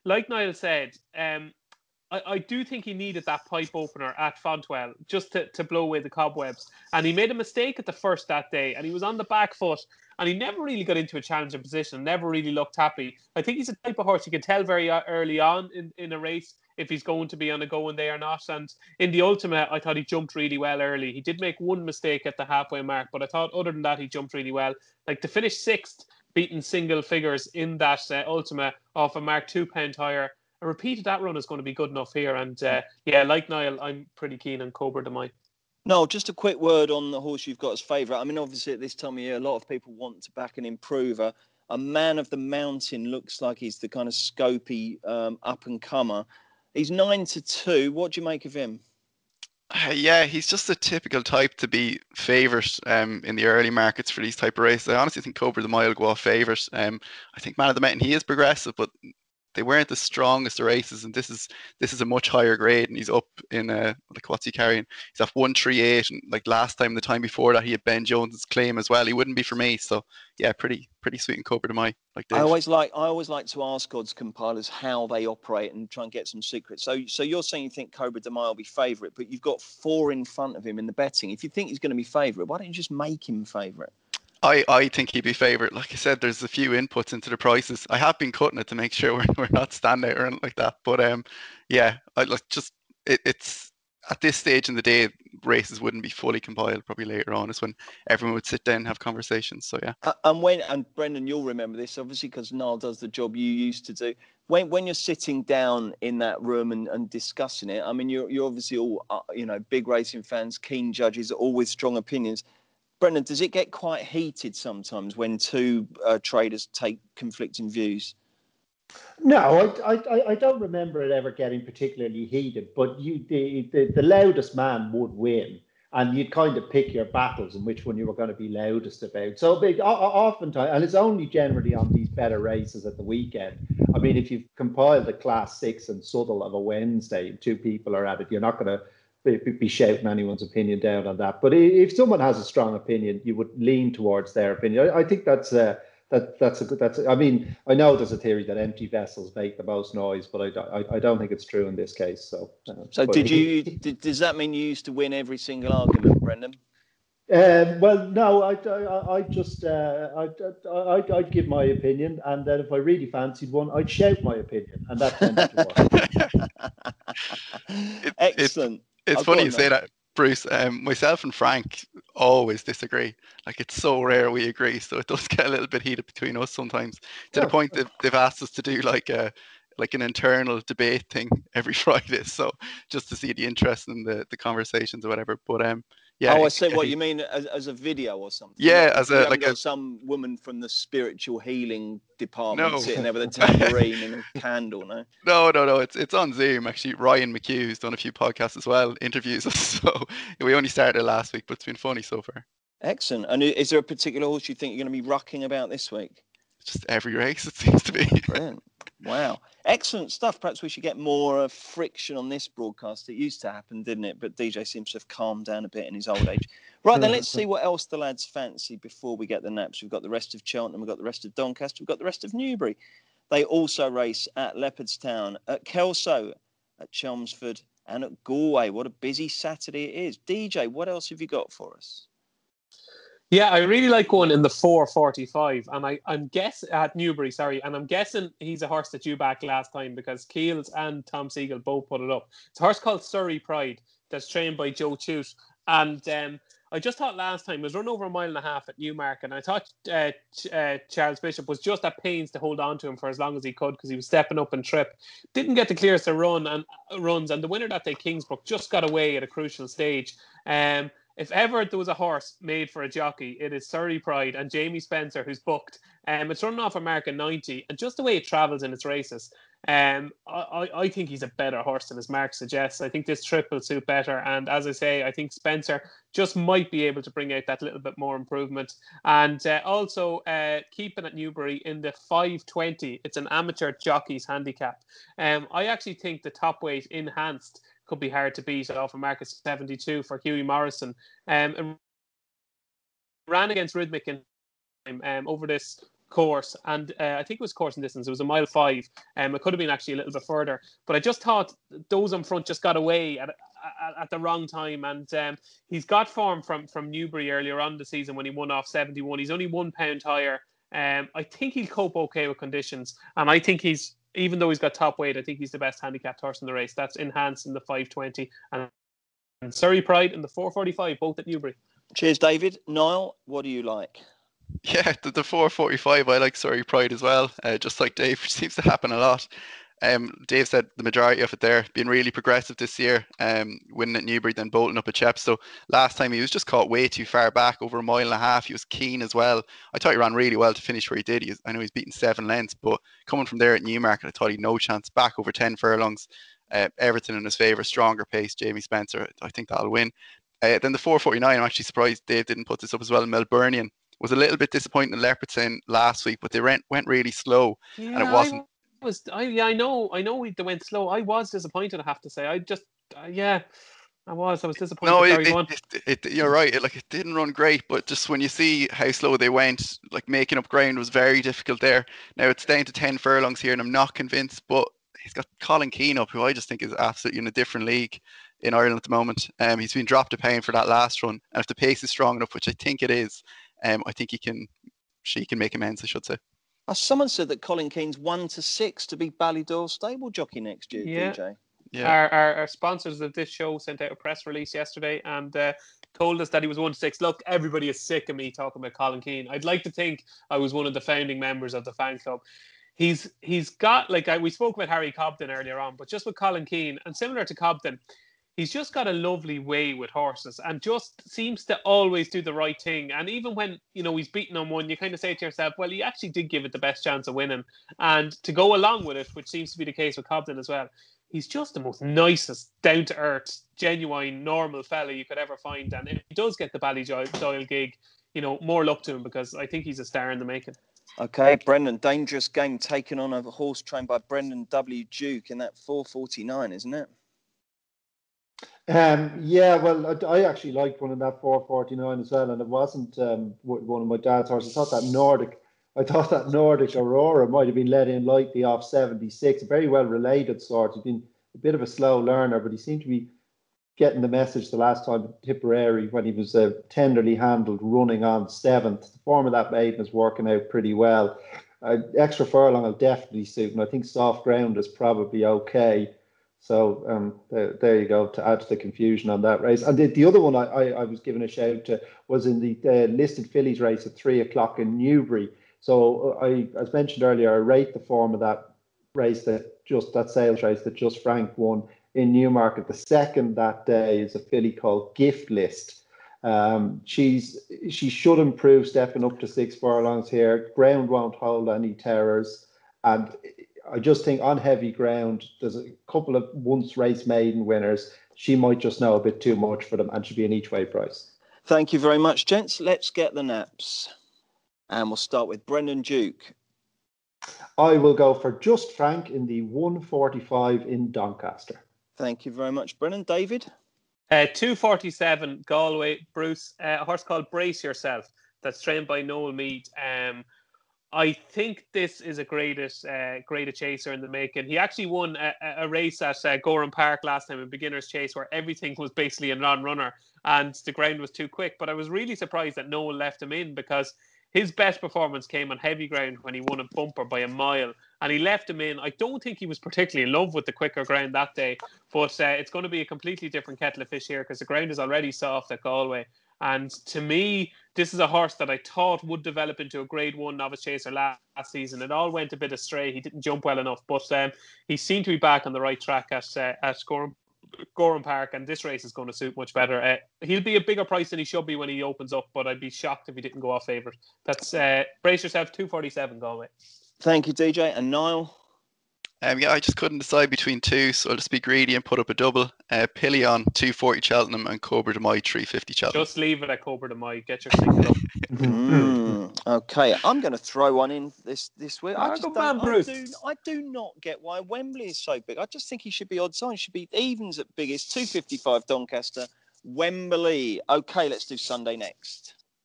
like Niall said, um, I, I do think he needed that pipe opener at Fontwell just to, to blow away the cobwebs. And he made a mistake at the first that day, and he was on the back foot, and he never really got into a challenging position, never really looked happy. I think he's a type of horse you can tell very early on in, in a race if he's going to be on a going day or not. And in the Ultimate, I thought he jumped really well early. He did make one mistake at the halfway mark, but I thought other than that, he jumped really well. Like to finish sixth, beating single figures in that uh, Ultimate off a mark two pound higher. A repeat of that run is going to be good enough here. And uh, yeah, like Niall, I'm pretty keen on Cobra de Mai. No, just a quick word on the horse you've got as favourite. I mean, obviously at this time of year, a lot of people want to back an improver. A Man of the Mountain looks like he's the kind of scopy um, up-and-comer. He's nine to two. What do you make of him? Uh, yeah, he's just a typical type to be favourite um, in the early markets for these type of races. I honestly think Cobra de Mai will go off favourite. Um, I think Man of the Mountain, he is progressive, but they weren't the strongest of races, and this is this is a much higher grade, and he's up in uh like what's he carrying? He's off one three eight, and like last time, the time before that, he had Ben Jones's claim as well. He wouldn't be for me, so yeah, pretty pretty sweet and Cobra de Mai. Like Dave. I always like I always like to ask odds compilers how they operate and try and get some secrets. So so you're saying you think Cobra de Mai will be favourite, but you've got four in front of him in the betting. If you think he's going to be favourite, why don't you just make him favourite? I, I think he'd be favourite. Like I said, there's a few inputs into the prices. I have been cutting it to make sure we're, we're not standout or anything like that. But um, yeah, I like just it, it's at this stage in the day, races wouldn't be fully compiled. Probably later on is when everyone would sit down and have conversations. So yeah. Uh, and when and Brendan, you'll remember this obviously because Niall does the job you used to do. When when you're sitting down in that room and, and discussing it, I mean, you're you're obviously all uh, you know, big racing fans, keen judges, all with strong opinions. Brendan, does it get quite heated sometimes when two uh, traders take conflicting views? No, I, I I don't remember it ever getting particularly heated. But you, the, the the loudest man would win, and you'd kind of pick your battles and which one you were going to be loudest about. So big, oftentimes, and it's only generally on these better races at the weekend. I mean, if you've compiled a Class Six and Subtle of a Wednesday, and two people are at it, you're not going to Be, be shouting anyone's opinion down on that. But if someone has a strong opinion, you would lean towards their opinion. I, I think that's a, that that's a good. That's a, I mean, I know there's a theory that empty vessels make the most noise, but I, I, I don't think it's true in this case. So, uh, so did you? Did, does that mean you used to win every single argument, Brendan? Um, well, no, I, I, I just uh, I, I, I'd, I'd give my opinion, and then if I really fancied one, I'd shout my opinion, and that tends to work. it, Excellent. It, It's I'll funny you say that, Bruce. Um, myself and Frank always disagree. Like, it's so rare we agree, so it does get a little bit heated between us sometimes. To Yeah. the point that they've asked us to do like a like an internal debate thing every Friday, so just to see the interest in the, the conversations or whatever. But um, yeah. Oh, I see what you mean as, as a video or something. Yeah, like, as a like got a some woman from the spiritual healing department No. sitting there with a tambourine and a candle. No. no, no, no. It's it's on Zoom actually. Ryan McHugh, who's done a few podcasts as well, interviews us. So we only started last week, but it's been funny so far. Excellent. And is there a particular horse you think you're going to be rucking about this week? Just every race, it seems to be. Brilliant. Wow. Excellent stuff. Perhaps we should get more uh, friction on this broadcast. It used to happen, didn't it? But D J seems to have calmed down a bit in his old age. Right, then let's see what else the lads fancy before we get the naps. We've got the rest of Cheltenham, we've got the rest of Doncaster, we've got the rest of Newbury. They also race at Leopardstown, at Kelso, at Chelmsford, and at Galway. What a busy Saturday it is. D J, what else have you got for us? Yeah, I really like one in the four forty-five, and I, I'm guessing at Newbury, sorry, and I'm guessing he's a horse that you backed last time because Keels and Tom Siegel both put it up. It's a horse called Surrey Pride that's trained by Joe Chute, and um, I just thought last time it was run over a mile and a half at Newmarket, and I thought uh, uh, Charles Bishop was just at pains to hold on to him for as long as he could because he was stepping up and trip. Didn't get the clearest of run and uh, runs, and the winner that day, Kingsbrook, just got away at a crucial stage. Um, If ever there was a horse made for a jockey, it is Surrey Pride and Jamie Spencer, who's booked. Um, it's running off America ninety, and just the way it travels in its races, um, I, I think he's a better horse than his mark suggests. I think this trip will suit better, and as I say, I think Spencer just might be able to bring out that little bit more improvement. And uh, also uh, keeping at Newbury in the five twenty, it's an amateur jockey's handicap. Um, I actually think the top weight enhanced could be hard to beat off a market seventy-two for Hughie Morrison. Um, ran against Rhythmic in um, over this course, and uh, I think it was course and distance. It was a mile five. Um, it could have been actually a little bit further, but I just thought those in front just got away at at, at the wrong time. And um, he's got form from from Newbury earlier on the season when he won off seventy-one. He's only one pound higher. Um, I think he'll cope okay with conditions, and I think he's, even though he's got top weight, I think he's the best handicapped horse in the race. That's Enhanced in the five twenty and, and Surrey Pride in the four forty-five, both at Newbury. Cheers, David. Niall, what do you like? Yeah, the, the four forty-five, I like Surrey Pride as well, uh, just like Dave, which seems to happen a lot. Um, Dave said the majority of it there, being really progressive this year, um, winning at Newbury, then bolting up at Chepstow. Last time he was just caught way too far back, over a mile and a half. He was keen as well. I thought he ran really well to finish where he did. He was, I know he's beaten seven lengths, but coming from there at Newmarket, I thought he'd no chance. Back over ten furlongs, uh, everything in his favour, stronger pace, Jamie Spencer, I think that'll win. Uh, then the four forty-nine, I'm actually surprised Dave didn't put this up as well. Melburnian was a little bit disappointing in Leopardstown last week, but they went, went really slow, yeah, and it wasn't. I was, I, yeah, I know, I know they went slow. I was disappointed, I have to say. I just, uh, yeah, I was, I was disappointed. No, it, it, it, it, you're right. It, like it didn't run great, but just when you see how slow they went, like making up ground was very difficult there. Now it's down to ten furlongs here, and I'm not convinced. But he's got Colin Keane up, who I just think is absolutely in a different league in Ireland at the moment. Um, he's been dropped a pound for that last run, and if the pace is strong enough, which I think it is, um, I think he can, she can make amends, I should say. Uh, someone said that Colin Keane's one to six to be Ballydor stable jockey next year, yeah. D J. Yeah. Our, our our sponsors of this show sent out a press release yesterday and uh, told us that he was one to six. Look, everybody is sick of me talking about Colin Keane. I'd like to think I was one of the founding members of the fan club. He's he's got, like I, we spoke about Harry Cobden earlier on, but just with Colin Keane, and similar to Cobden, he's just got a lovely way with horses and just seems to always do the right thing. And even when, you know, he's beaten on one, you kind of say to yourself, well, he actually did give it the best chance of winning. And to go along with it, which seems to be the case with Cobden as well, he's just the most nicest, down-to-earth, genuine, normal fella you could ever find. And if he does get the Ballydoyle gig, you know, more luck to him, because I think he's a star in the making. Okay, Brendan, dangerous game taken on a horse trained by Brendan W. Duke in that four forty-nine, isn't it? Um, yeah, well, I, I actually liked one in that four forty-nine as well, and it wasn't um, one of my dad's horses. I thought that Nordic, I thought that Nordic Aurora might have been let in lightly off seventy-six. A very well related sort. He's been a bit of a slow learner, but he seemed to be getting the message the last time at Tipperary when he was uh, tenderly handled running on seventh. The form of that maiden is working out pretty well. Uh, extra furlong will definitely suit, and I think soft ground is probably okay. So um, there, there you go, to add to the confusion on that race. And the, the other one I, I, I was giving a shout to was in the uh, listed fillies race at three o'clock in Newbury. So I, as mentioned earlier, I rate the form of that race, that just that sales race that Just Frank won in Newmarket. The second that day is a filly called Gift List. Um, she's she should improve stepping up to six furlongs here. Ground won't hold any terrors, and I just think on heavy ground, there's a couple of once race maiden winners. She might just know a bit too much for them, and should be an each way price. Thank you very much, gents. Let's get the naps. And we'll start with Brendan Duke. I will go for Just Frank in the one forty-five in Doncaster. Thank you very much, Brendan. David? Uh, two forty-seven, Galway, Bruce. Uh, a horse called Brace Yourself, that's trained by Noel Meade. Um, I think this is a greatest, uh, greatest chaser in the making. He actually won a, a race at uh, Gorham Park last time, a beginner's chase, where everything was basically a non-runner and the ground was too quick. But I was really surprised that Noel left him in, because his best performance came on heavy ground when he won a bumper by a mile, and he left him in. I don't think he was particularly in love with the quicker ground that day, but uh, it's going to be a completely different kettle of fish here, because the ground is already soft at Galway. And to me, this is a horse that I thought would develop into a grade one novice chaser last, last season. It all went a bit astray. He didn't jump well enough, but um, he seemed to be back on the right track at uh, at Gorham, Gorham Park, and this race is going to suit much better. Uh, he'll be a bigger price than he should be when he opens up, but I'd be shocked if he didn't go off favourite. That's uh, Brace Yourself, two forty-seven, Galway. Thank you, D J. And Niall? Um, yeah, I just couldn't decide between two, so I'll just be greedy and put up a double. Uh, Pillion, two forty Cheltenham, and Cobra de Mai, three fifty Cheltenham. Just leave it at Cobra de Mai. Get your thinking up. mm, okay, I'm going to throw one in this this week. I Ah, just good don't, man, I, Bruce. do, I do not get why Wembley is so big. I just think he should be odds on. He should be evens at biggest. two fifty-five Doncaster, Wembley. Okay, let's do Sunday next.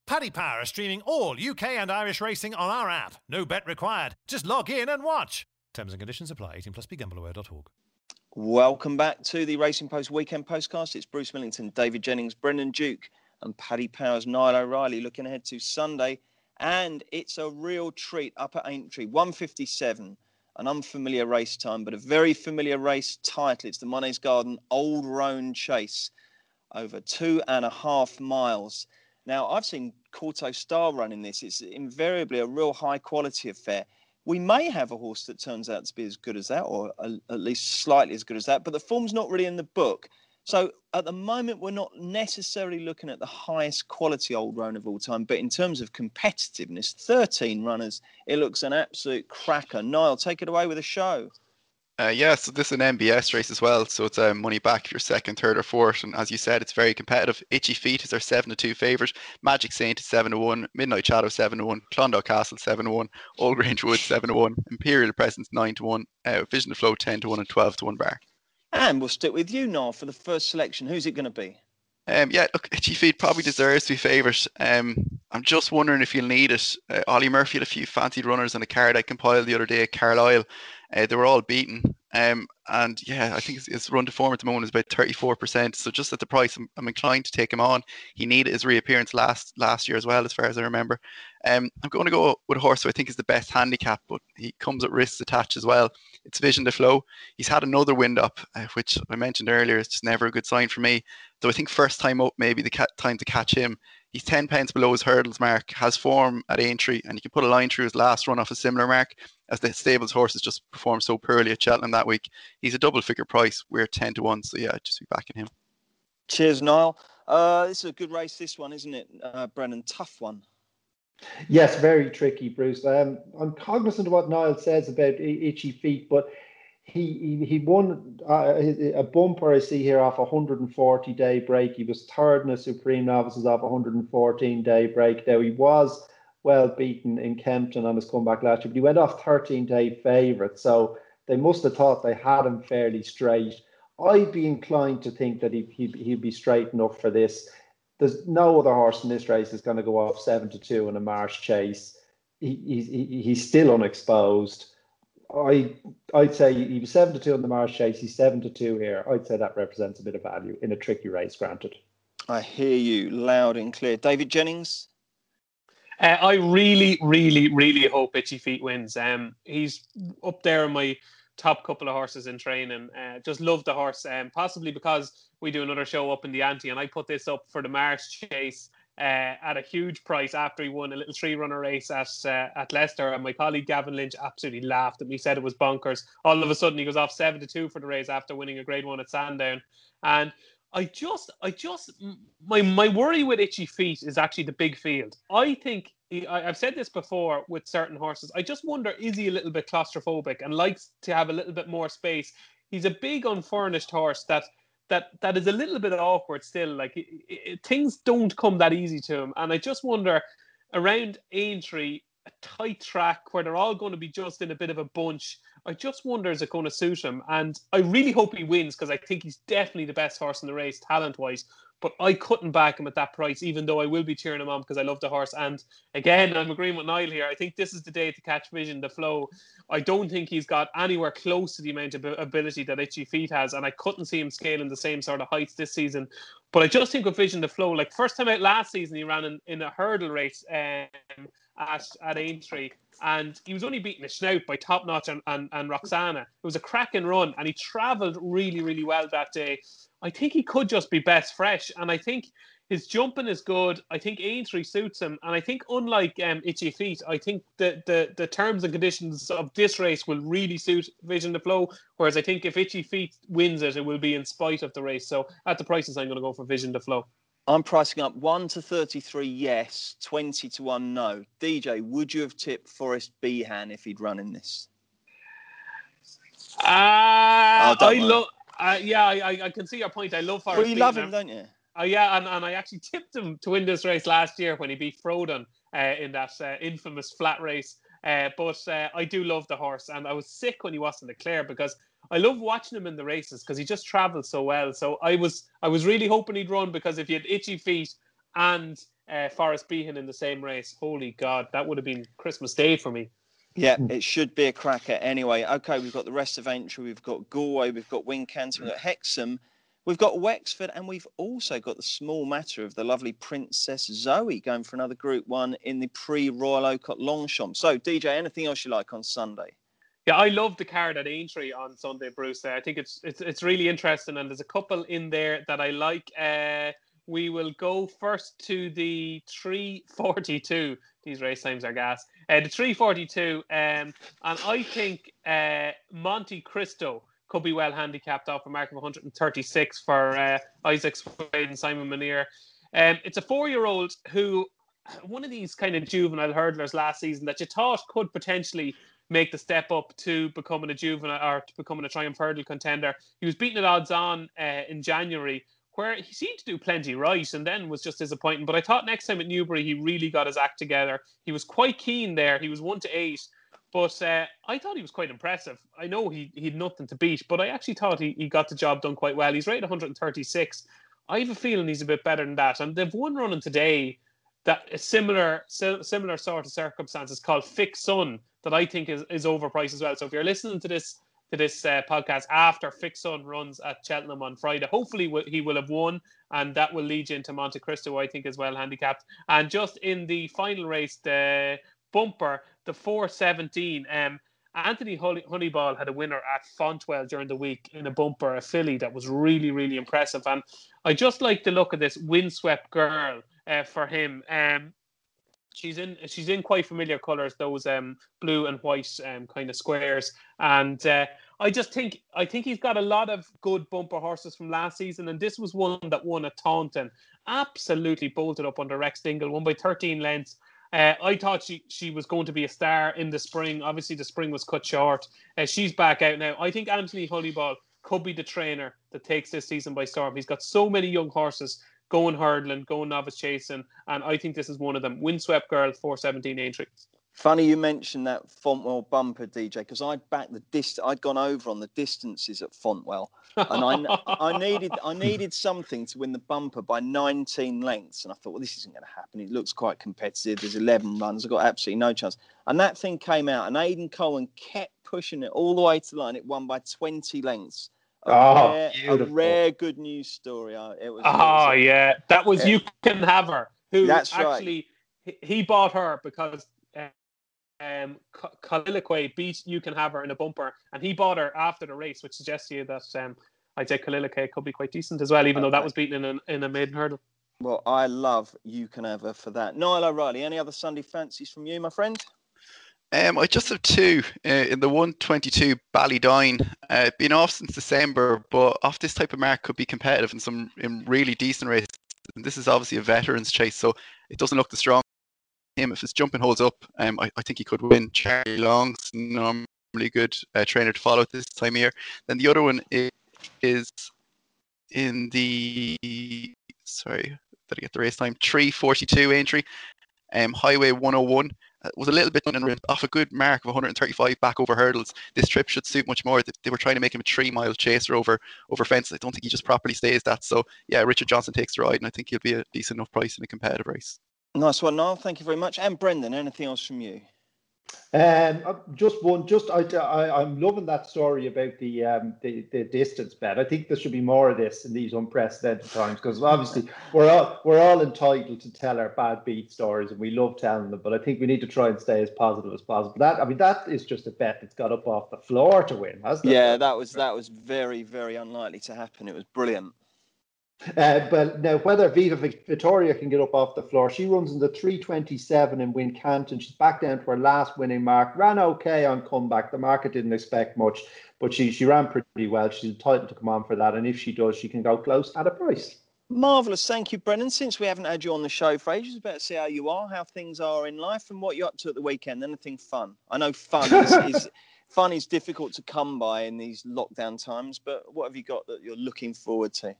Paddy Power are streaming all U K and Irish racing on our app. No bet required. Just log in and watch. Terms and conditions apply. eighteen plus, be gamble aware dot org. Welcome back to the Racing Post Weekend Postcast. It's Bruce Millington, David Jennings, Brendan Duke and Paddy Power's Niall O'Reilly looking ahead to Sunday. And it's a real treat up at Aintree. one fifty-seven, an unfamiliar race time, but a very familiar race title. It's the Monets Garden Old Roan Chase over two and a half miles. Now, I've seen Corto Star running this. It's invariably a real high quality affair. We may have a horse that turns out to be as good as that, or a, at least slightly as good as that, but the form's not really in the book. So at the moment, we're not necessarily looking at the highest quality Old Roan of all time, but in terms of competitiveness, thirteen runners, it looks an absolute cracker. Niall, take it away with a show. Uh, yeah, so this is an M B S race as well, so it's uh, money back if you're second, third or fourth, and as you said, it's very competitive. Itchy Feet is our seven to two favourite, Magic Saint is seven to one, Midnight Shadow seven to one, Clondalk Castle seven to one, Old Grange Wood seven to one, Imperial Presence nine to one, uh, Vision of Flow ten to one and twelve to one bar. And we'll stick with you, Niall, for the first selection. Who's it going to be? Um, yeah, look, Itchy Feet probably deserves to be favourite. Um, I'm just wondering if you'll need it. Uh, Ollie Murphy had a few fancied runners on a card I compiled the other day at Carlisle. Uh, they were all beaten. Um, and yeah, I think his, his run to form at the moment is about thirty-four percent. So just at the price, I'm, I'm inclined to take him on. He needed his reappearance last last year as well, as far as I remember. Um, I'm going to go with a horse who I think is the best handicap, but he comes at risks attached as well. It's Vision to Flow. He's had another wind up, uh, which I mentioned earlier. It's just never a good sign for me. Though I think first time up, maybe the ca- time to catch him. He's ten pounds below his hurdles mark, has form at Aintree, and you can put a line through his last run off a similar mark, as the stables horses just performed so poorly at Cheltenham that week. He's a double figure price. We're ten to one, so yeah, just be backing him. Cheers, Niall. Uh, this is a good race, this one, isn't it, uh, Brennan? Tough one. Yes, very tricky, Bruce. Um, I'm cognizant of what Niall says about Itchy Feet, but he he, he won uh, a bumper I see here off a one hundred forty day break. He was third in a Supreme Novices off a one hundred fourteen day break. Now, he was well beaten in Kempton on his comeback last year, but he went off thirteen day favourite. So they must have thought they had him fairly straight. I'd be inclined to think that he, he, he'd be straight enough for this. There's no other horse in this race that's going to go off seven to two in a Marsh Chase. He, he, he's still unexposed. I, I'd say he was seven to two in the Marsh Chase. He's seven to two here. I'd say that represents a bit of value in a tricky race, granted. I hear you loud and clear. David Jennings? Uh, I really, really, really hope Itchy Feet wins. Um, he's up there in my top couple of horses in training. Uh, just love the horse, um, possibly because we do another show up in the ante, and I put this up for the Marsh Chase uh, at a huge price after he won a little three-runner race at uh, at Leicester, and my colleague Gavin Lynch absolutely laughed at me, said it was bonkers. All of a sudden, he goes off seven to two for the race after winning a Grade One at Sandown, and I just, I just, my my worry with Itchy Feet is actually the big field. I think, he, I, I've said this before with certain horses, I just wonder, is he a little bit claustrophobic and likes to have a little bit more space? He's a big, unfurnished horse that that that is a little bit awkward still. Like, it, it, things don't come that easy to him. And I just wonder, around Aintree, a tight track where they're all going to be just in a bit of a bunch, I just wonder, is it going to suit him? And I really hope he wins, because I think he's definitely the best horse in the race, talent-wise. But I couldn't back him at that price, even though I will be cheering him on because I love the horse. And again, I'm agreeing with Niall here. I think this is the day to catch Vision to Flow. I don't think he's got anywhere close to the amount of ability that Itchy Feet has, and I couldn't see him scaling the same sort of heights this season. But I just think with Vision to Flow, like first time out last season, he ran in, in a hurdle race um, at, at Aintree, and he was only beaten a snout by Top Notch and, and, and Roxana. It was a cracking run, and he travelled really, really well that day. I think he could just be best fresh, and I think his jumping is good. I think Aintree suits him, and I think unlike um, Itchy Feet, I think the, the the terms and conditions of this race will really suit Vision to Flow, whereas I think if Itchy Feet wins it, it will be in spite of the race. So at the prices, I'm going to go for Vision to Flow. I'm pricing up one to thirty-three, yes, twenty to one, no. D J, would you have tipped Forrest Behan if he'd run in this? Uh, oh, I love... Uh, yeah, I, I can see your point. I love Forrest. Well, you Behan. love him, don't you? Uh, yeah, and, and I actually tipped him to win this race last year when he beat Frodon uh, in that uh, infamous flat race. Uh, but uh, I do love the horse, and I was sick when he wasn't declared because I love watching him in the races because he just travels so well. So I was I was really hoping he'd run, because if he had Itchy Feet and uh, Forrest Behan in the same race. Holy God, that would have been Christmas Day for me. Yeah, it should be a cracker anyway. Okay, we've got the rest of Entry, we've got Galway, we've got Wincanton, we've got Hexham, we've got Wexford, and we've also got the small matter of the lovely Princess Zoe going for another Group One in the pre-Royal Ocott Longchamp. So, D J, anything else you like on Sunday? Yeah, I love the card at Aintree on Sunday, Bruce. I think it's it's it's really interesting, and there's a couple in there that I like. Uh, we will go first to the three forty-two. These race times are gas. Uh, the three forty-two, um, and I think uh, Monte Cristo could be well handicapped off a mark of one thirty-six for uh, Isaac Swade and Simon Munir. Um, it's a four-year-old who, one of these kind of juvenile hurdlers last season that you thought could potentially make the step up to becoming a juvenile or to becoming a Triumph Hurdle contender. He was beaten at odds on uh, in January, where he seemed to do plenty right and then was just disappointing. But I thought next time at Newbury, he really got his act together. He was quite keen there. He was one to eight. But uh, I thought he was quite impressive. I know he he had nothing to beat, but I actually thought he, he got the job done quite well. He's rated one thirty-six. I have a feeling he's a bit better than that. And they've one running today that is similar similar sort of circumstances called Fix Sun that I think is, is overpriced as well. So if you're listening to this to this uh, podcast after Fix Sun runs at Cheltenham on Friday, hopefully he will have won, and that will lead you into Monte Cristo, I think, as well handicapped. And just in the final race, the bumper, the four seventeen, um, Anthony Honeyball had a winner at Fontwell during the week in a bumper, a filly that was really, really impressive. And I just like the look of this Windswept Girl uh, for him. Um, she's in she's in quite familiar colours, those um, blue and white um, kind of squares. And uh, I just think I think he's got a lot of good bumper horses from last season. And this was one that won at Taunton. Absolutely bolted up under Rex Dingle, won by thirteen lengths. Uh, I thought she, she was going to be a star in the spring. Obviously, the spring was cut short. Uh, she's back out now. I think Anthony Honeyball could be the trainer that takes this season by storm. He's got so many young horses going hurdling, going novice chasing, and I think this is one of them. Windswept Girl, four seventeen Aintree. Funny you mentioned that Fontwell bumper, D J, because I'd back the dist- I'd gone over on the distances at Fontwell, and I, I needed I needed something to win the bumper by nineteen lengths, and I thought, well, this isn't going to happen. It looks quite competitive. There's eleven runs. I've got absolutely no chance. And that thing came out, and Aidan Cohen kept pushing it all the way to the line. It won by twenty lengths. A, oh, rare, a rare good news story. Uh, It was. Oh, it was a, yeah. That was yeah. You Can Have Her, who That's actually, right. he, he bought her because uh, um, Coliliquay beat You Can Have Her in a bumper, and he bought her after the race, which suggests to you that um, I'd say Coliliquay could be quite decent as well, even okay. though that was beaten in a, in a maiden hurdle. Well, I love You Can Have Her for that. Niall O'Reilly, any other Sunday fancies from you, my friend? Um, I just have two uh, in the one twenty-two Ballydoyne. Uh, been off since December, but off this type of mark could be competitive in some in really decent races. And this is obviously a veterans chase, so it doesn't look the strong. Him if his jumping holds up, um, I, I think he could win. Charlie Long's normally good uh, trainer to follow at this time of year. Then the other one is, is in the sorry, did I get the race time? three forty-two Aintree, um, Highway one oh one. Uh, was a little bit off a good mark of one thirty-five back over hurdles. This trip should suit much more. They, they were trying to make him a three-mile chaser over over fences. I don't think he just properly stays that. So, yeah, Richard Johnson takes the ride, and I think he'll be a decent enough price in a competitive race. Nice one, Niall. Thank you very much. And Brendan, anything else from you? Um, just one. Just I, I, I'm loving that story about the um the, the distance bet. I think there should be more of this in these unprecedented times, because obviously we're all we're all entitled to tell our bad beat stories, and we love telling them. But I think we need to try and stay as positive as possible. That I mean, that is just a bet that's got up off the floor to win, hasn't it? Yeah, that was that was very very unlikely to happen. It was brilliant. Uh, but now, whether Viva Vittoria can get up off the floor, she runs in the three twenty-seven in Wincanton. She's back down to her last winning mark. Ran okay on comeback. The market didn't expect much, but she she ran pretty well. She's entitled to come on for that, and if she does, she can go close at a price. Marvellous. Thank you, Brendan. Since we haven't had you on the show for ages, better see how you are, how things are in life, and what you're up to at the weekend. Anything fun? I know fun is, is fun is difficult to come by in these lockdown times, but what have you got that you're looking forward to?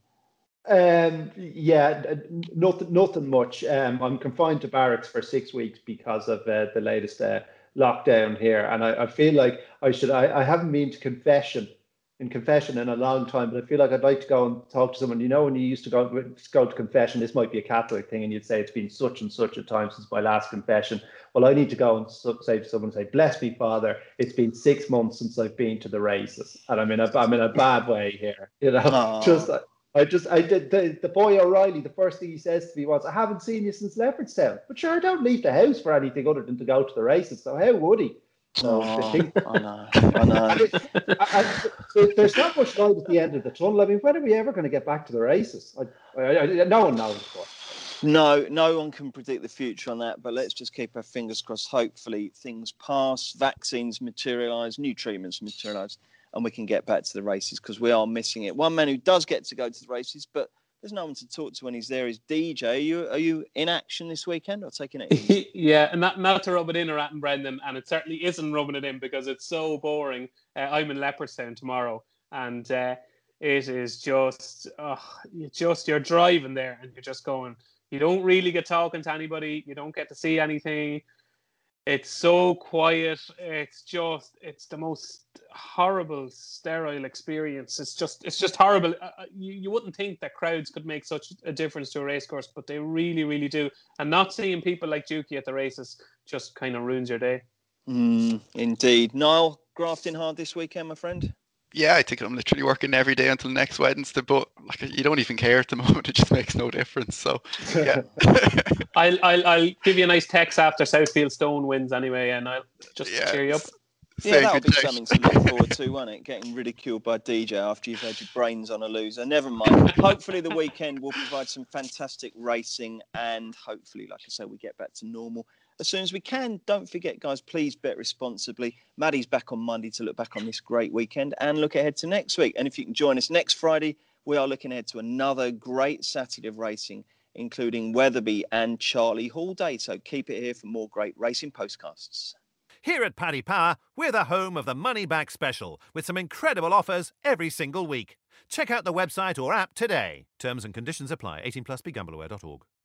Um, yeah, nothing, nothing much. Um, I'm confined to barracks for six weeks because of uh, the latest uh, lockdown here, and I, I feel like I should. I, I haven't been to confession in confession in a long time, but I feel like I'd like to go and talk to someone. You know, when you used to go go to confession, this might be a Catholic thing, and you'd say it's been such and such a time since my last confession. Well, I need to go and say to someone, say, "Bless me, Father, it's been six months since I've been to the races, and I'm in a I'm in a bad way here." You know, Aww. just. I just, I did the, the boy O'Reilly, the first thing he says to me was, "I haven't seen you since Leopardstown." But sure, I don't leave the house for anything other than to go to the races. So how would he? So oh, thing, I know, I know. I mean, I, I, there's not much light at the end of the tunnel. I mean, when are we ever going to get back to the races? I, I, I, no one knows. But. No, no one can predict the future on that. But let's just keep our fingers crossed. Hopefully, things pass, vaccines materialise, new treatments materialise, and we can get back to the races because we are missing it. One man who does get to go to the races, but there's no one to talk to when he's there, is D J. Are you, are you in action this weekend or taking it easy? Yeah, and not, not to rub it in or at and Brendan, and it certainly isn't rubbing it in because it's so boring. Uh, I'm in Leopardstown tomorrow, and uh, it is just, oh, you just, you're driving there and you're just going, you don't really get talking to anybody, you don't get to see anything. It's so quiet. It's just, it's the most horrible, sterile experience. It's just, it's just horrible. Uh, you, you wouldn't think that crowds could make such a difference to a racecourse, but they really, really do. And not seeing people like Juki at the races just kind of ruins your day. Mm, indeed. Niall, grafting hard this weekend, my friend? Yeah, I think I'm literally working every day until next Wednesday, but like you don't even care at the moment. It just makes no difference. So, yeah. I'll, I'll I'll give you a nice text after Southfield Stone wins anyway, and I'll just yeah. cheer you up. Yeah, that'll be something to look forward to, won't it? Getting ridiculed by D J after you've had your brains on a loser. Never mind. Hopefully the weekend will provide some fantastic racing, and hopefully, like I say, we get back to normal as soon as we can. Don't forget, guys, please bet responsibly. Maddie's back on Monday to look back on this great weekend and look ahead to next week. And if you can join us next Friday, we are looking ahead to another great Saturday of racing, including Weatherby and Charlie Hall Day. So keep it here for more great racing postcasts. Here at Paddy Power, we're the home of the Money Back Special, with some incredible offers every single week. Check out the website or app today. Terms and conditions apply. eighteen plus, be gamble aware dot org.